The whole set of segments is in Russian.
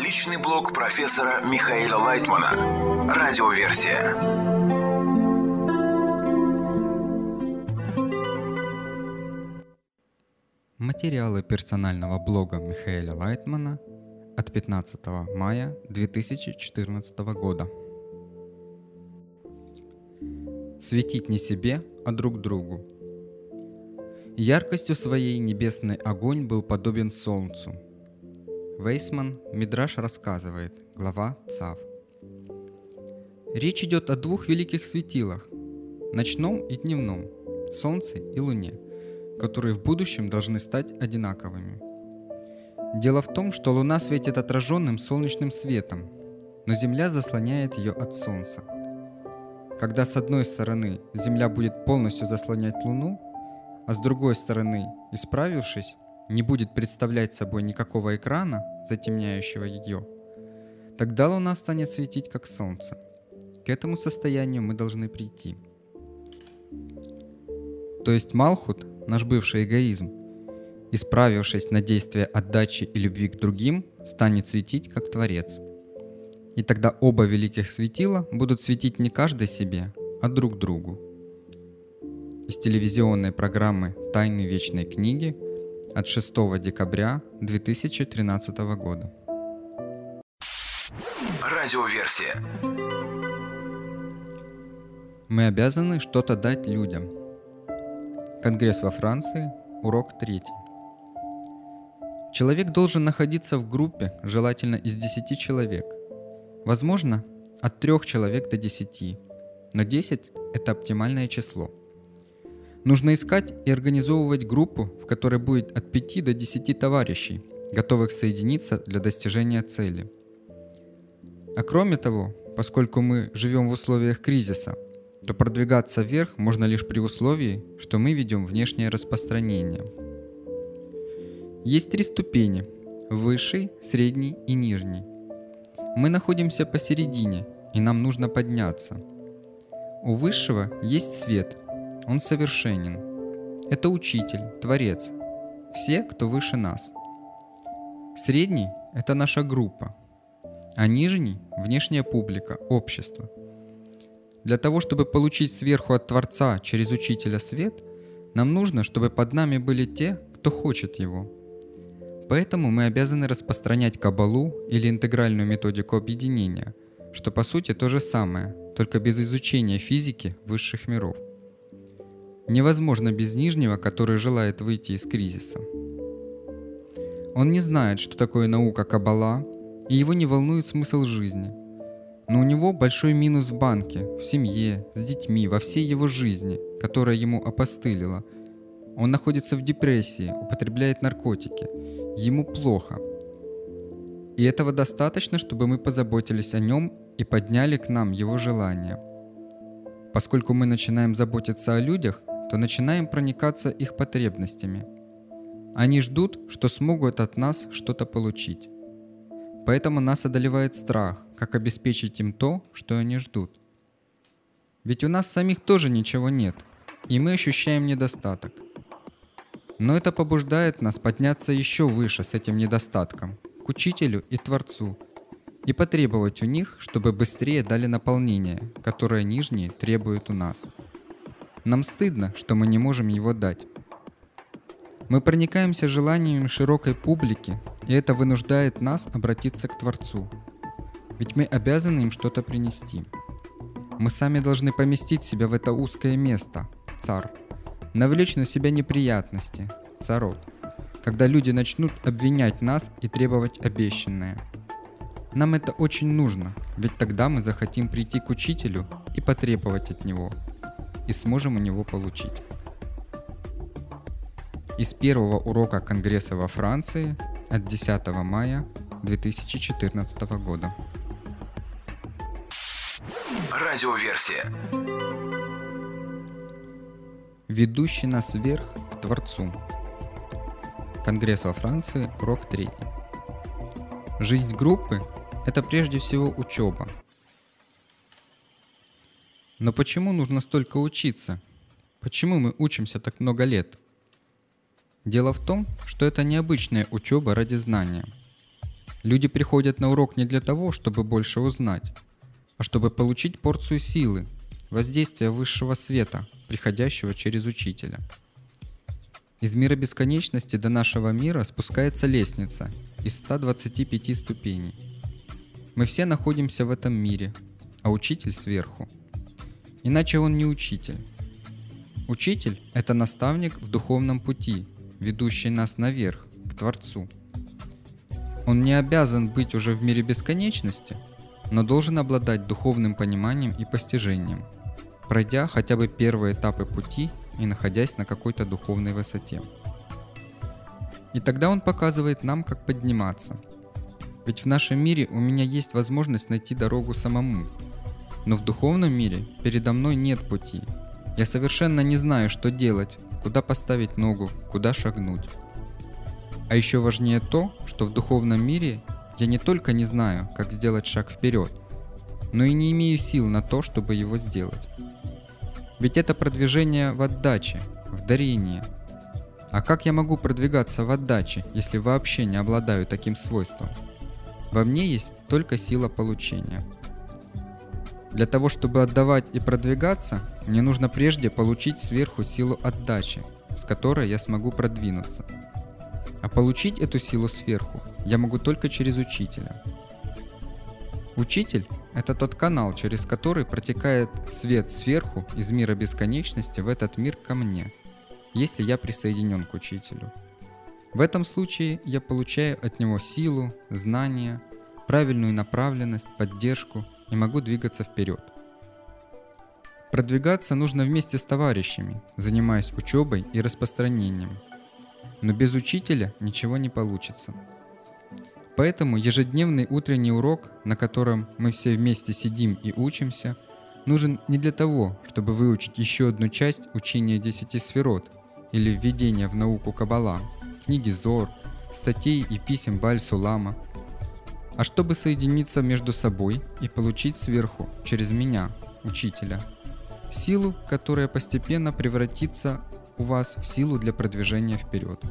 Научный блог профессора Михаила Лайтмана. Радиоверсия. Материалы персонального блога Михаила Лайтмана от 15 мая 2014 года. Светить не себе, а друг другу. Яркостью своей небесный огонь был подобен солнцу. Вейсман, Мидраш рассказывает, глава Цав. Речь идет о двух великих светилах, ночном и дневном, солнце и луне, которые в будущем должны стать одинаковыми. Дело в том, что луна светит отраженным солнечным светом, но Земля заслоняет ее от солнца. Когда с одной стороны Земля будет полностью заслонять Луну, а с другой стороны, исправившись, не будет представлять собой никакого экрана, затемняющего ее, тогда Луна станет светить как Солнце. К этому состоянию мы должны прийти. То есть Малхут, наш бывший эгоизм, исправившись на действие отдачи и любви к другим, станет светить как Творец. И тогда оба великих светила будут светить не каждый себе, а друг другу. Из телевизионной программы «Тайны вечной книги» от 6 декабря 2013 года. Радиоверсия. Мы обязаны что-то дать людям. Конгресс во Франции, урок 3. Человек должен находиться в группе, желательно из 10 человек. Возможно, от 3 человек до 10, но 10 – это оптимальное число. Нужно искать и организовывать группу, в которой будет от 5 до 10 товарищей, готовых соединиться для достижения цели. А кроме того, поскольку мы живем в условиях кризиса, то продвигаться вверх можно лишь при условии, что мы ведем внешнее распространение. Есть 3 ступени – высший, средний и нижний. Мы находимся посередине, и нам нужно подняться. У высшего есть свет, он совершенен. Это учитель, Творец, все, кто выше нас. Средний – это наша группа, а нижний – внешняя публика, общество. Для того, чтобы получить сверху от Творца через учителя свет, нам нужно, чтобы под нами были те, кто хочет его. Поэтому мы обязаны распространять каббалу или интегральную методику объединения, что по сути то же самое, только без изучения физики высших миров. Невозможно без нижнего, который желает выйти из кризиса. Он не знает, что такое наука каббала, и его не волнует смысл жизни. Но у него большой минус в банке, в семье, с детьми, во всей его жизни, которая ему опостылила. Он находится в депрессии, употребляет наркотики. Ему плохо. И этого достаточно, чтобы мы позаботились о нем и подняли к нам его желания. Поскольку мы начинаем заботиться о людях, то начинаем проникаться их потребностями. Они ждут, что смогут от нас что-то получить. Поэтому нас одолевает страх, как обеспечить им то, что они ждут. Ведь у нас самих тоже ничего нет, и мы ощущаем недостаток. Но это побуждает нас подняться еще выше с этим недостатком, к Учителю и Творцу, и потребовать у них, чтобы быстрее дали наполнение, которое нижние требуют у нас. Нам стыдно, что мы не можем его дать. Мы проникаемся желаниями широкой публики, и это вынуждает нас обратиться к Творцу. Ведь мы обязаны им что-то принести. Мы сами должны поместить себя в это узкое место, цар, навлечь на себя неприятности, царот, когда люди начнут обвинять нас и требовать обещанное. Нам это очень нужно, ведь тогда мы захотим прийти к Учителю и потребовать от Него, и сможем у Него получить. Из первого урока Конгресса во Франции от 10 мая 2014 года. Радиоверсия. Ведущий нас вверх к Творцу. Конгресс во Франции, урок 3. Жизнь группы – это прежде всего учеба. Но почему нужно столько учиться? Почему мы учимся так много лет? Дело в том, что это необычная учеба ради знания. Люди приходят на урок не для того, чтобы больше узнать, а чтобы получить порцию силы, воздействия высшего света, приходящего через учителя. Из мира бесконечности до нашего мира спускается лестница из 125 ступеней. Мы все находимся в этом мире, а учитель сверху. Иначе он не учитель. Учитель – это наставник в духовном пути, ведущий нас наверх, к Творцу. Он не обязан быть уже в мире бесконечности, но должен обладать духовным пониманием и постижением, пройдя хотя бы первые этапы пути и находясь на какой-то духовной высоте. И тогда он показывает нам, как подниматься. Ведь в нашем мире у меня есть возможность найти дорогу самому, но в духовном мире передо мной нет пути. Я совершенно не знаю, что делать, куда поставить ногу, куда шагнуть. А еще важнее то, что в духовном мире я не только не знаю, как сделать шаг вперед, но и не имею сил на то, чтобы его сделать. Ведь это продвижение в отдаче, в дарении. А как я могу продвигаться в отдаче, если вообще не обладаю таким свойством? Во мне есть только сила получения. Для того, чтобы отдавать и продвигаться, мне нужно прежде получить сверху силу отдачи, с которой я смогу продвинуться. А получить эту силу сверху я могу только через учителя. Учитель – это тот канал, через который протекает свет сверху из мира бесконечности в этот мир ко мне, если я присоединен к учителю. В этом случае я получаю от него силу, знания, правильную направленность, поддержку и могу двигаться вперед. Продвигаться нужно вместе с товарищами, занимаясь учебой и распространением. Но без учителя ничего не получится. Поэтому ежедневный утренний урок, на котором мы все вместе сидим и учимся, нужен не для того, чтобы выучить еще одну часть учения 10 сферот или введения в науку Каббала, книги Зор, статей и писем Бааль-Сулама, а чтобы соединиться между собой и получить сверху, через меня, учителя, силу, которая постепенно превратится у вас в силу для продвижения вперед.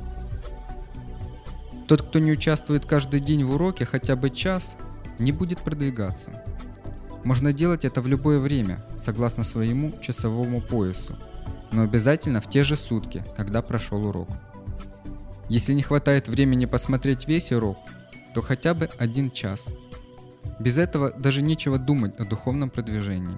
Тот, кто не участвует каждый день в уроке хотя бы час, не будет продвигаться. Можно делать это в любое время, согласно своему часовому поясу, но обязательно в те же сутки, когда прошел урок. Если не хватает времени посмотреть весь урок, то хотя бы 1 час. Без этого даже нечего думать о духовном продвижении.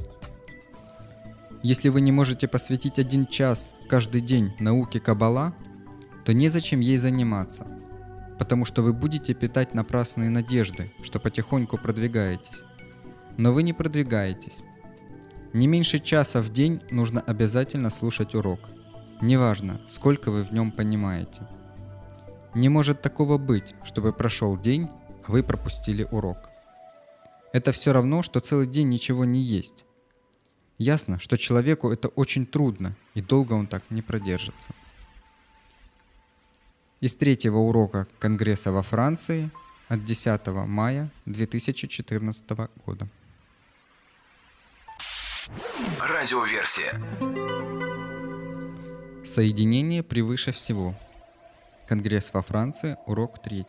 Если вы не можете посвятить 1 час каждый день науке Каббала, то незачем ей заниматься, потому что вы будете питать напрасные надежды, что потихоньку продвигаетесь. Но вы не продвигаетесь. Не меньше часа в день нужно обязательно слушать урок. Неважно, сколько вы в нем понимаете. Не может такого быть, чтобы прошел день, а вы пропустили урок. Это все равно, что целый день ничего не есть. Ясно, что человеку это очень трудно, и долго он так не продержится. Из 3-го урока Конгресса во Франции от 10 мая 2014 года. Радиоверсия. Соединение превыше всего. Конгресс во Франции, урок 3.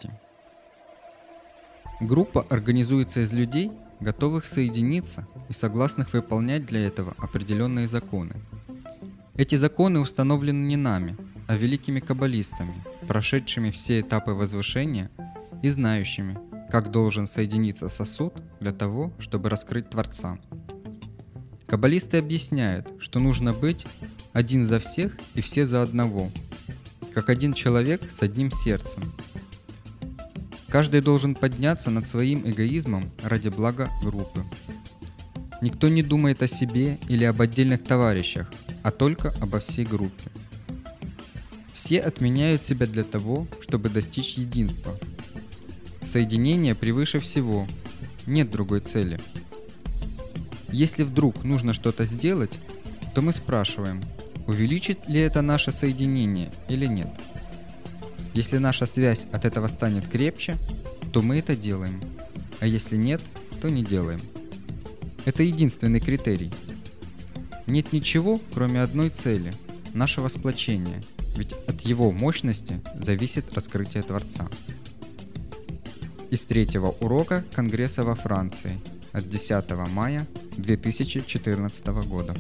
Группа организуется из людей, готовых соединиться и согласных выполнять для этого определенные законы. Эти законы установлены не нами, а великими каббалистами, прошедшими все этапы возвышения и знающими, как должен соединиться сосуд для того, чтобы раскрыть Творца. Каббалисты объясняют, что нужно быть один за всех и все за одного, как один человек с одним сердцем. Каждый должен подняться над своим эгоизмом ради блага группы. Никто не думает о себе или об отдельных товарищах, а только обо всей группе. Все отменяют себя для того, чтобы достичь единства. Соединение превыше всего. Нет другой цели. Если вдруг нужно что-то сделать, то мы спрашиваем, увеличит ли это наше соединение или нет. Если наша связь от этого станет крепче, то мы это делаем, а если нет, то не делаем. Это единственный критерий. Нет ничего, кроме одной цели – нашего сплочения, ведь от его мощности зависит раскрытие Творца. из третьего урока Конгресса во Франции от 10 мая 2014 года.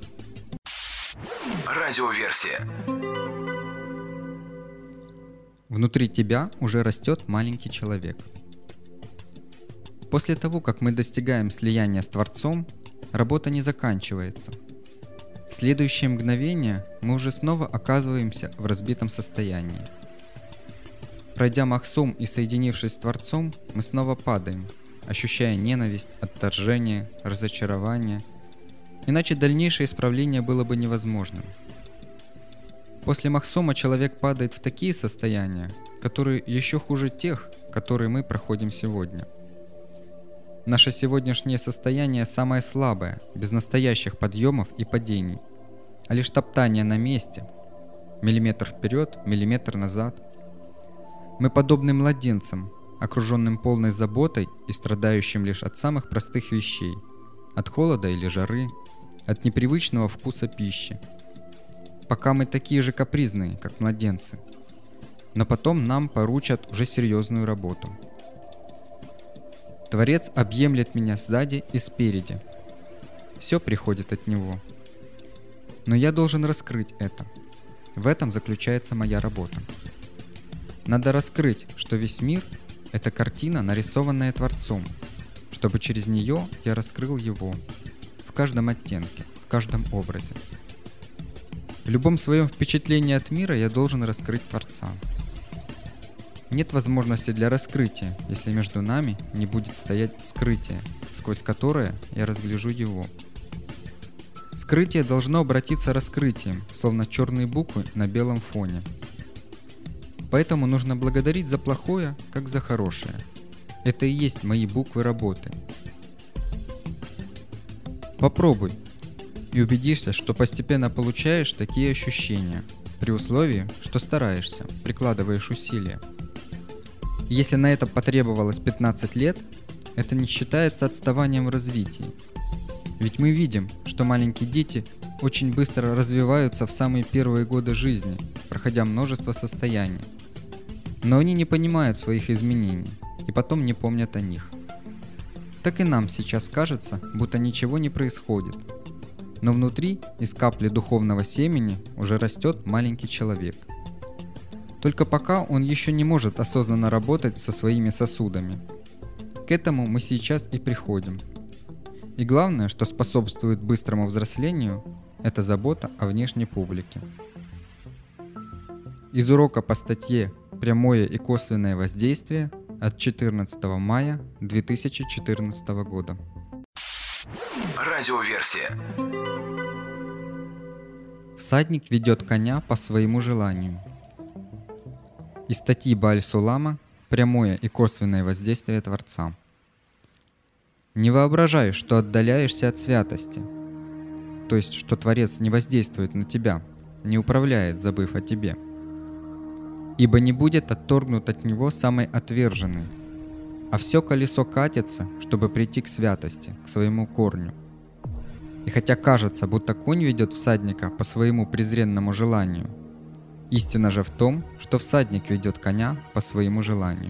Радиоверсия. Внутри тебя уже растет маленький человек. После того, как мы достигаем слияния с Творцом, работа не заканчивается. В следующее мгновение мы уже снова оказываемся в разбитом состоянии. Пройдя Махсум и соединившись с Творцом, мы снова падаем, ощущая ненависть, отторжение, разочарование. Иначе дальнейшее исправление было бы невозможным. После Махсума человек падает в такие состояния, которые еще хуже тех, которые мы проходим сегодня. Наше сегодняшнее состояние самое слабое, без настоящих подъемов и падений, а лишь топтание на месте, миллиметр вперед, миллиметр назад. Мы подобны младенцам, окруженным полной заботой и страдающим лишь от самых простых вещей, от холода или жары, от непривычного вкуса пищи. Пока мы такие же капризные, как младенцы. Но потом нам поручат уже серьезную работу. Творец объемлет меня сзади и спереди. Все приходит от Него. Но я должен раскрыть это. В этом заключается моя работа. Надо раскрыть, что весь мир – это картина, нарисованная Творцом, чтобы через нее я раскрыл Его в каждом оттенке, в каждом образе. В любом своем впечатлении от мира я должен раскрыть Творца. Нет возможности для раскрытия, если между нами не будет стоять скрытие, сквозь которое я разгляжу Его. Скрытие должно обратиться раскрытием, словно черные буквы на белом фоне. Поэтому нужно благодарить за плохое, как за хорошее. Это и есть мои буквы работы. Попробуй и убедишься, что постепенно получаешь такие ощущения, при условии, что стараешься, прикладываешь усилия. Если на это потребовалось 15 лет, это не считается отставанием в развитии. Ведь мы видим, что маленькие дети очень быстро развиваются в самые первые годы жизни, проходя множество состояний. Но они не понимают своих изменений и потом не помнят о них. Так и нам сейчас кажется, будто ничего не происходит. Но внутри, из капли духовного семени, уже растет маленький человек. Только пока он еще не может осознанно работать со своими сосудами. К этому мы сейчас и приходим. И главное, что способствует быстрому взрослению, это забота о внешней публике. Из урока по статье «Прямое и косвенное воздействие» от 14 мая 2014 года. Радиоверсия. Всадник ведет коня по своему желанию. Из статьи Бааль-Сулама «Прямое и косвенное воздействие Творца». Не воображай, что отдаляешься от святости, то есть, что Творец не воздействует на тебя, не управляет, забыв о тебе. Ибо не будет отторгнут от Него самый отверженный, а все колесо катится, чтобы прийти к святости, к своему корню. И хотя кажется, будто конь ведет всадника по своему презренному желанию, истина же в том, что всадник ведет коня по своему желанию.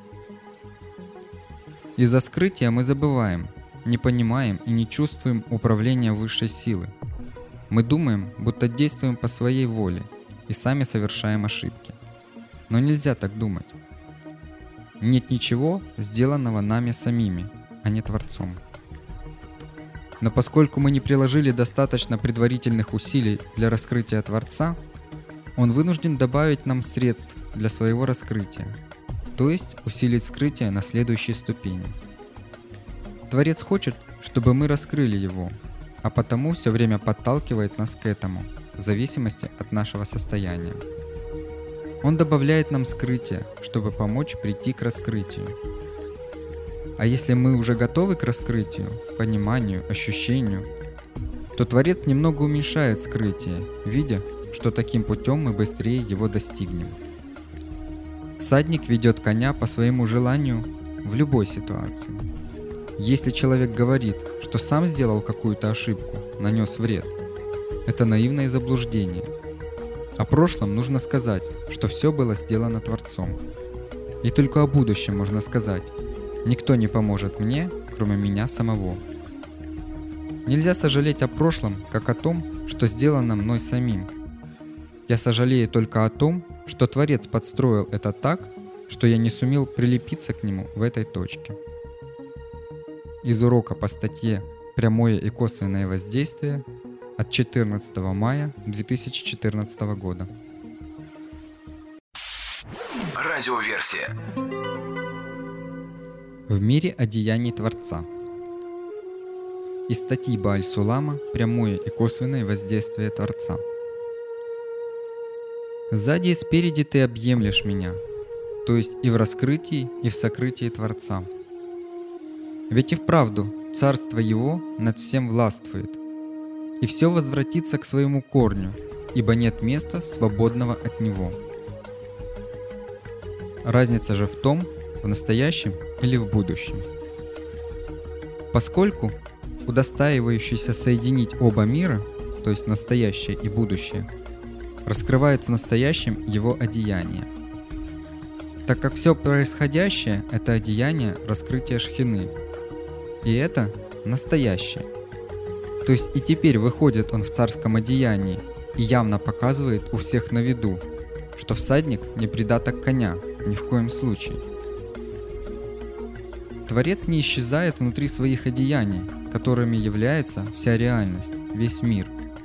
Из-за скрытия мы забываем, не понимаем и не чувствуем управления высшей силы. Мы думаем, будто действуем по своей воле и сами совершаем ошибки. Но нельзя так думать. Нет ничего, сделанного нами самими, а не Творцом. Но поскольку мы не приложили достаточно предварительных усилий для раскрытия Творца, Он вынужден добавить нам средств для своего раскрытия, то есть усилить скрытие на следующей ступени. Творец хочет, чтобы мы раскрыли Его, а потому все время подталкивает нас к этому, в зависимости от нашего состояния. Он добавляет нам скрытие, чтобы помочь прийти к раскрытию. А если мы уже готовы к раскрытию, пониманию, ощущению, то Творец немного уменьшает скрытие, видя, что таким путем мы быстрее его достигнем. Всадник ведет коня по своему желанию в любой ситуации. Если человек говорит, что сам сделал какую-то ошибку, нанес вред, это наивное заблуждение. О прошлом нужно сказать, что все было сделано Творцом. И только о будущем можно сказать: никто не поможет мне, кроме меня самого. Нельзя сожалеть о прошлом, как о том, что сделано мной самим. Я сожалею только о том, что Творец подстроил это так, что я не сумел прилепиться к нему в этой точке. Из урока по статье «Прямое и косвенное воздействие» от 14 мая 2014 года. Радиоверсия. В мире одеяний Творца. Из статьи Бааль-Сулама «Прямое и косвенное воздействие Творца». Сзади и спереди ты объемлешь меня, то есть и в раскрытии, и в сокрытии Творца. Ведь и вправду царство Его над всем властвует, и все возвратится к своему корню, ибо нет места свободного от Него. Разница же в том, в настоящем или в будущем. Поскольку удостаивающийся соединить оба мира, то есть настоящее и будущее, раскрывает в настоящем его одеяние. Так как все происходящее – это одеяние раскрытия Шхины. И это настоящее. То есть и теперь выходит он в царском одеянии и явно показывает у всех на виду, что всадник не придаток коня, ни в коем случае. Творец не исчезает внутри своих одеяний, которыми является вся реальность, весь мир.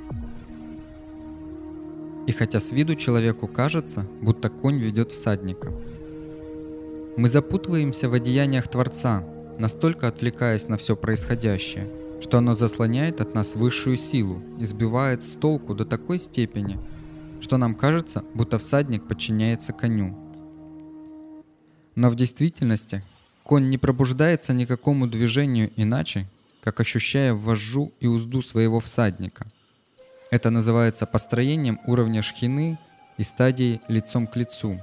И хотя с виду человеку кажется, будто конь ведет всадника, мы запутываемся в одеяниях Творца, настолько отвлекаясь на все происходящее, что оно заслоняет от нас высшую силу и сбивает с толку до такой степени, что нам кажется, будто всадник подчиняется коню. Но в действительности конь не пробуждается ни к какому движению иначе, как ощущая вожжу и узду своего всадника. Это называется построением уровня Шхины и стадии лицом к лицу.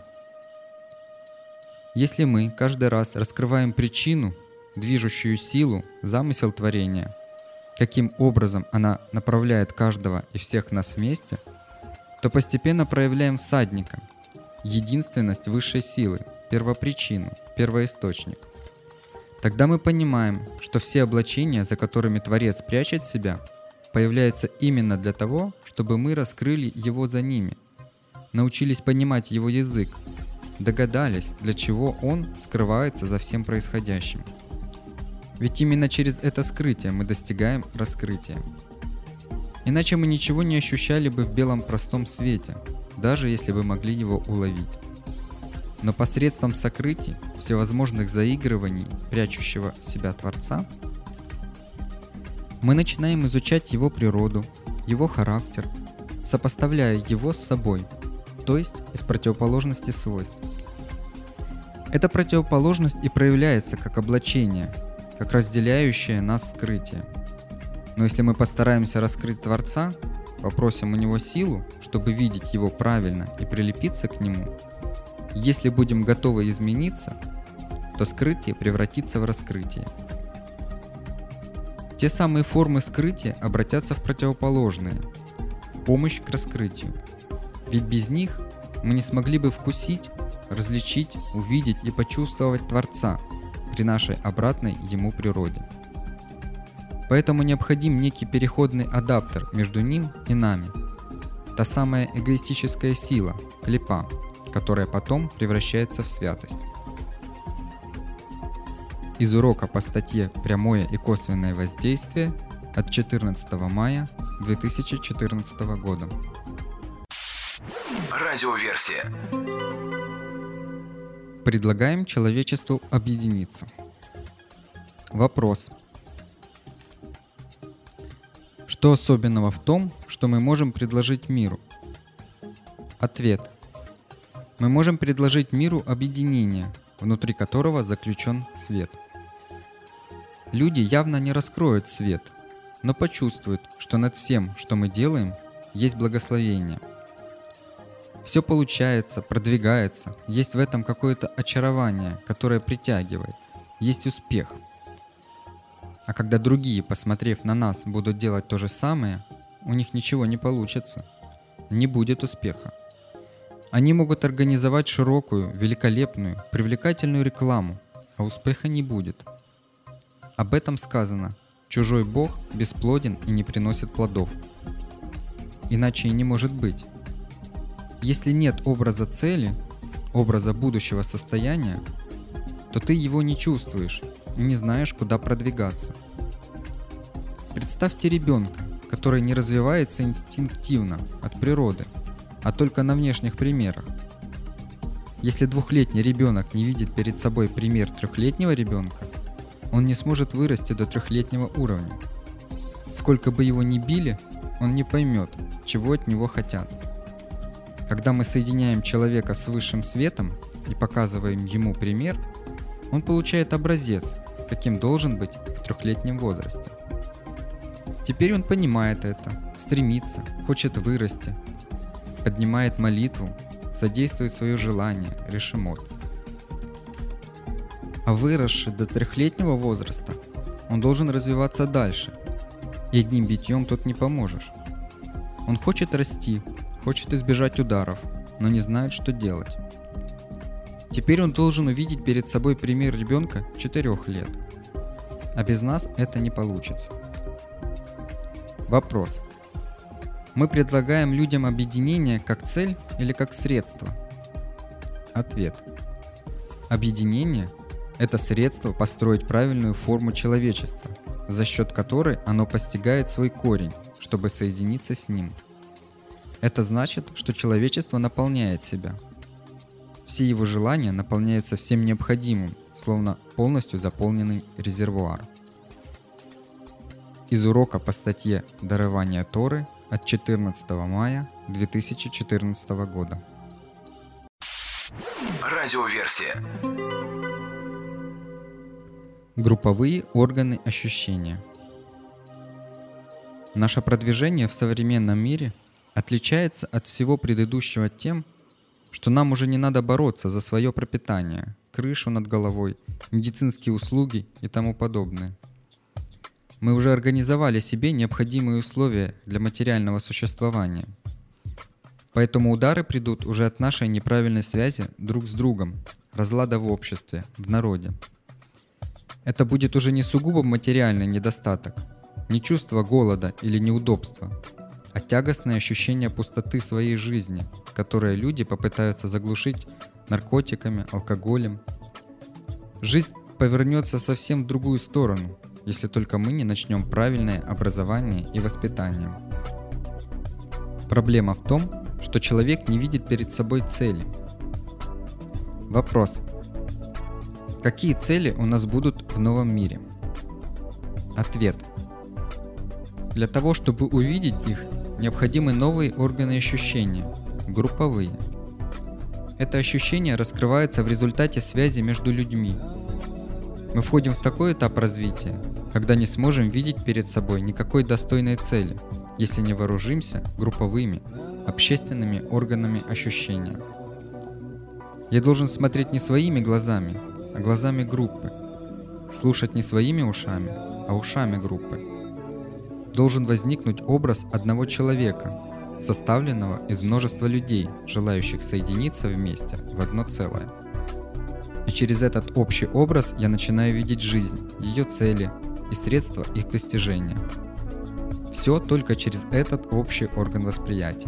Если мы каждый раз раскрываем причину, движущую силу, замысел творения, каким образом она направляет каждого и всех нас вместе, то постепенно проявляем всадника, единственность высшей силы, первопричину, первоисточник. Тогда мы понимаем, что все облачения, за которыми Творец прячет себя, появляются именно для того, чтобы мы раскрыли его за ними, научились понимать его язык, догадались, для чего он скрывается за всем происходящим. Ведь именно через это скрытие мы достигаем раскрытия. Иначе мы ничего не ощущали бы в белом простом свете, даже если бы могли его уловить. Но посредством сокрытий, всевозможных заигрываний, прячущего себя Творца, мы начинаем изучать его природу, его характер, сопоставляя его с собой, то есть из противоположности свойств. Эта противоположность и проявляется как облачение, как разделяющее нас скрытие. Но если мы постараемся раскрыть Творца, попросим у него силу, чтобы видеть его правильно и прилепиться к нему, если будем готовы измениться, то скрытие превратится в раскрытие. Те самые формы скрытия обратятся в противоположные, в помощь к раскрытию. Ведь без них мы не смогли бы вкусить, различить, увидеть и почувствовать Творца при нашей обратной Ему природе. Поэтому необходим некий переходный адаптер между ним и нами. Та самая эгоистическая сила, клипа, которая потом превращается в святость. Из урока по статье «Прямое и косвенное воздействие» от 14 мая 2014 года. Радиоверсия. Предлагаем человечеству объединиться. Вопрос. Что особенного в том, что мы можем предложить миру? Ответ. Мы можем предложить миру объединение, внутри которого заключен свет. Люди явно не раскроют свет, но почувствуют, что над всем, что мы делаем, есть благословение. Все получается, продвигается, есть в этом какое-то очарование, которое притягивает, есть успех. А когда другие, посмотрев на нас, будут делать то же самое, у них ничего не получится, не будет успеха. Они могут организовать широкую, великолепную, привлекательную рекламу, а успеха не будет. Об этом сказано: «Чужой Бог бесплоден и не приносит плодов». Иначе и не может быть. Если нет образа цели, образа будущего состояния, то ты его не чувствуешь и не знаешь, куда продвигаться. Представьте ребенка, который не развивается инстинктивно от природы, а только на внешних примерах. Если 2-летний ребенок не видит перед собой пример 3-летнего ребенка, он не сможет вырасти до 3-летнего уровня. Сколько бы его ни били, он не поймет, чего от него хотят. Когда мы соединяем человека с высшим светом и показываем ему пример, он получает образец, каким должен быть в 3-летнем возрасте. Теперь он понимает это, стремится, хочет вырасти, поднимает молитву, задействует свое желание, решимот. А выросший до 3-летнего возраста, он должен развиваться дальше, и одним битьем тут не поможешь. Он хочет расти, хочет избежать ударов, но не знает, что делать. Теперь он должен увидеть перед собой пример ребенка 4 лет. А без нас это не получится. Вопрос. Мы предлагаем людям объединение как цель или как средство? Ответ. Объединение – это средство построить правильную форму человечества, за счет которой оно постигает свой корень, чтобы соединиться с ним. Это значит, что человечество наполняет себя. Все его желания наполняются всем необходимым, словно полностью заполненный резервуар. Из урока по статье «Дарование Торы» от 14 мая 2014 года. Радиоверсия. Групповые органы ощущения. Наше продвижение в современном мире отличается от всего предыдущего тем, что нам уже не надо бороться за свое пропитание, крышу над головой, медицинские услуги и тому подобное. Мы уже организовали себе необходимые условия для материального существования. Поэтому удары придут уже от нашей неправильной связи друг с другом, разлада в обществе, в народе. Это будет уже не сугубо материальный недостаток, не чувство голода или неудобства, а тягостное ощущение пустоты своей жизни, которое люди попытаются заглушить наркотиками, алкоголем. Жизнь повернется совсем в другую сторону, если только мы не начнем правильное образование и воспитание. Проблема в том, что человек не видит перед собой цели. Вопрос. Какие цели у нас будут в новом мире? Ответ. Для того, чтобы увидеть их, необходимы новые органы ощущения, групповые. Это ощущение раскрывается в результате связи между людьми. Мы входим в такой этап развития, когда не сможем видеть перед собой никакой достойной цели, если не вооружимся групповыми, общественными органами ощущения. Я должен смотреть не своими глазами, а глазами группы, слушать не своими ушами, а ушами группы. Должен возникнуть образ одного человека, составленного из множества людей, желающих соединиться вместе в одно целое. И через этот общий образ я начинаю видеть жизнь, ее цели и средства их достижения. Все только через этот общий орган восприятия.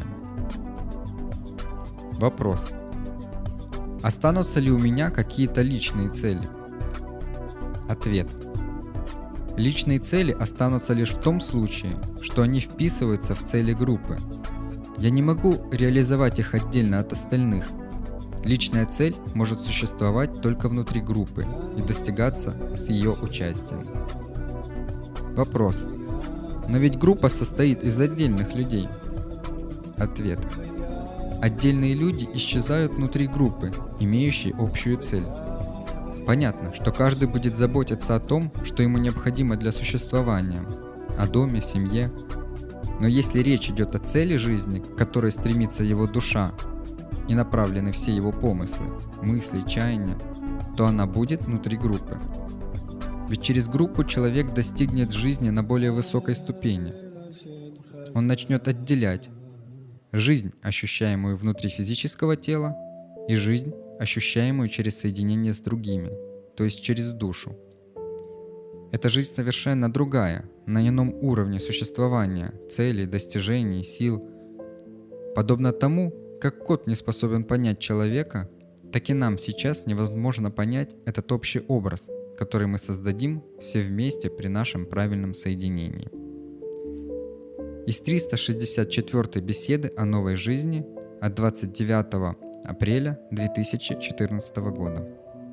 Вопрос. Останутся ли у меня какие-то личные цели? Ответ. Личные цели останутся лишь в том случае, что они вписываются в цели группы. Я не могу реализовать их отдельно от остальных. Личная цель может существовать только внутри группы и достигаться с ее участием. Вопрос. Но ведь группа состоит из отдельных людей. Ответ. Отдельные люди исчезают внутри группы, имеющей общую цель. Понятно, что каждый будет заботиться о том, что ему необходимо для существования, о доме, семье. Но если речь идет о цели жизни, к которой стремится его душа, и направлены все его помыслы, мысли, чаяния, то она будет внутри группы. Ведь через группу человек достигнет жизни на более высокой ступени. Он начнет отделять, жизнь, ощущаемую внутри физического тела, и жизнь, ощущаемую через соединение с другими, то есть через душу. Эта жизнь совершенно другая, на ином уровне существования, целей, достижений, сил. Подобно тому, как кот не способен понять человека, так и нам сейчас невозможно понять этот общий образ, который мы создадим все вместе при нашем правильном соединении. Из 364-й беседы о новой жизни от 29 апреля 2014 года.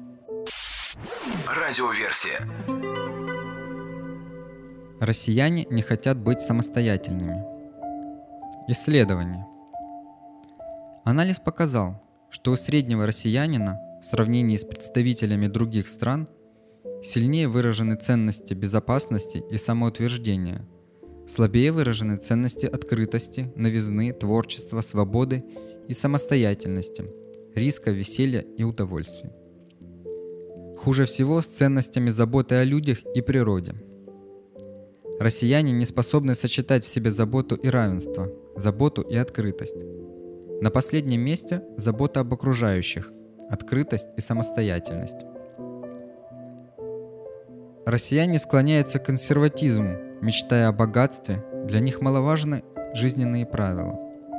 Радиоверсия. Россияне не хотят быть самостоятельными. Исследование. Анализ показал, что у среднего россиянина в сравнении с представителями других стран сильнее выражены ценности безопасности и самоутверждения, слабее выражены ценности открытости, новизны, творчества, свободы и самостоятельности, риска, веселья и удовольствий. Хуже всего с ценностями заботы о людях и природе. Россияне не способны сочетать в себе заботу и равенство, заботу и открытость. На последнем месте забота об окружающих, открытость и самостоятельность. Россияне склоняются к консерватизму, мечтая о богатстве, для них маловажны жизненные правила.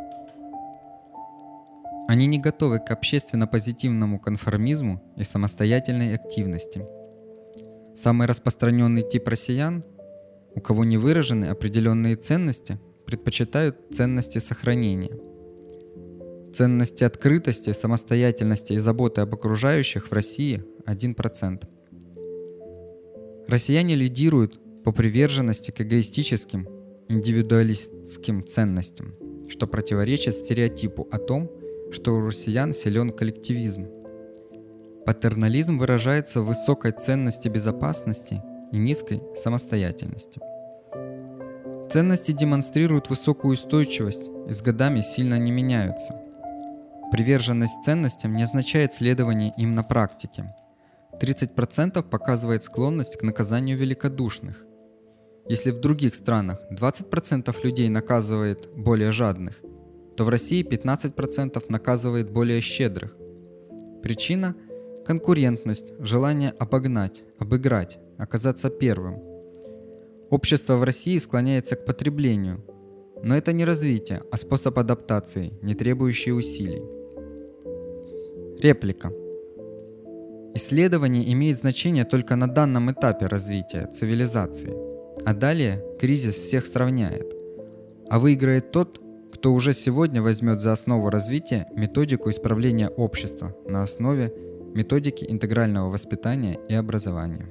Они не готовы к общественно-позитивному конформизму и самостоятельной активности. Самый распространенный тип россиян, у кого не выражены определенные ценности, предпочитают ценности сохранения. Ценности открытости, самостоятельности и заботы об окружающих в России 1%. Россияне лидируют по приверженности к эгоистическим, индивидуалистским ценностям, что противоречит стереотипу о том, что у россиян силен коллективизм. Патернализм выражается в высокой ценности безопасности и низкой самостоятельности. Ценности демонстрируют высокую устойчивость и с годами сильно не меняются. Приверженность ценностям не означает следование им на практике. 30% показывает склонность к наказанию великодушных. Если в других странах 20% людей наказывает более жадных, то в России 15% наказывает более щедрых. Причина – конкурентность, желание обогнать, обыграть, оказаться первым. Общество в России склоняется к потреблению, но это не развитие, а способ адаптации, не требующий усилий. Реплика. Исследование имеет значение только на данном этапе развития цивилизации, а далее кризис всех сравняет. А выиграет тот, кто уже сегодня возьмет за основу развития методику исправления общества на основе методики интегрального воспитания и образования.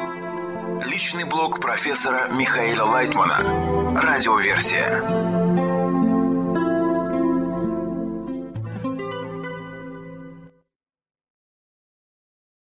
Личный блог профессора Михаила Лайтмана. Радиоверсия.